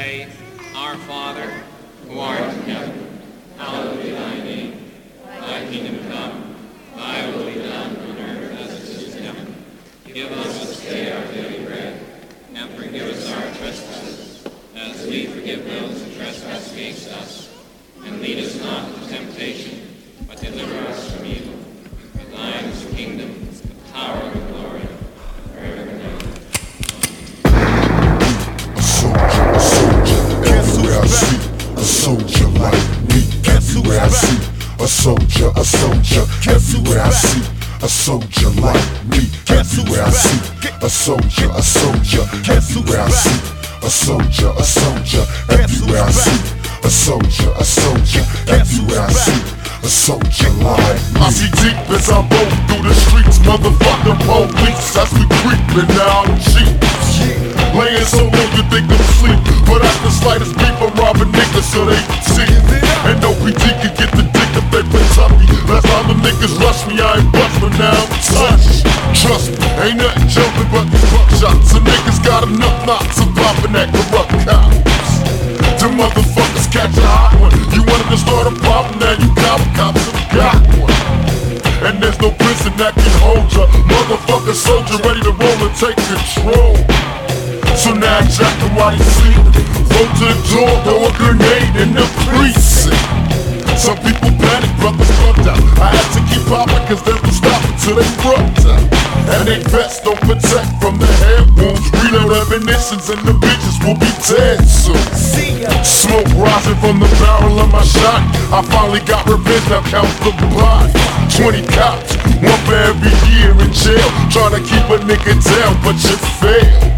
pray, Our Father, who art in heaven, hallowed be thy name. Thy kingdom come, thy will be done on earth as it is in heaven. Give us this day our daily bread, and forgive us our trespasses, as we forgive those who trespass against us. And lead us not into temptation, but deliver us from evil. For thine is the kingdom, the power, and the glory, forever and ever. A soldier, everywhere I see. A soldier like me, everywhere I see. A soldier, everywhere I see. A soldier like me, everywhere I see. A soldier, everywhere I see. A soldier, everywhere I see. A soldier, everywhere I see. A soldier like me. I see deep as I roll through the streets, motherfucking police as we creepin' down cheeks. Laying so low you think I'm asleep, but at the slightest beef I'm robbing niggas so they can see. And no PD can get the dick if they play toughy. Last time the niggas rush me, I ain't bust, but now I'm touched. Trust me, ain't nothing jumping but these buckshots. Some niggas got enough knots of popping that corrupt cops. Them motherfuckers catch a hot one. You wanted to start a problem, now you cops have got one. And there's no prison that can hold ya. Motherfucker soldier ready to roll and take control. So now jack him while he's sleeping. Roll to the door, throw a grenade in the precinct. Some people panic, brothers bugged out. I had to keep popping cause they don't stop until they rubbed out. And they vests don't protect from the head wounds. Reload ammunitions and the bitches will be dead soon. Smoke rising from the barrel of my shot. I finally got revenge, now count the body. 20 cops, one for every year in jail. Trying to keep a nigga down, but you failed.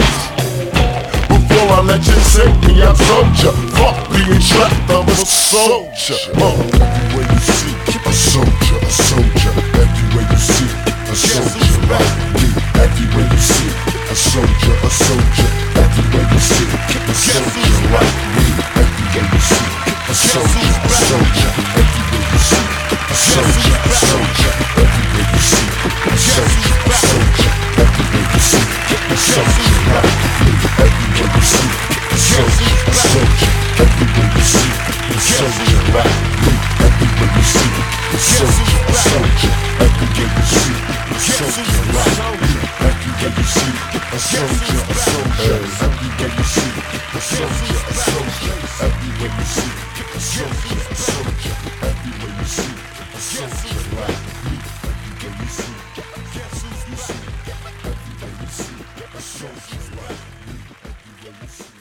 Before I let you take me, I told ya, fuck being trapped, I'm a soldier. Everywhere you see, a soldier, everywhere you see, a soldier like me. Everywhere you see, a soldier, everywhere you see, a soldier like me. Everywhere you see, a soldier, everywhere you see, a soldier, everywhere you see, a soldier, everywhere you see, a soldier like me. Everywhere you see, a soldier, everywhere you see, a soldier like me. Everywhere you see, a soldier, everywhere you see, a soldier like me. Everywhere you see, a soldier, everywhere you see, a soldier, everywhere you see, a soldier, everywhere you see, a soldier like me. Everywhere you see, everywhere you see, a soldier like me. Everywhere you see.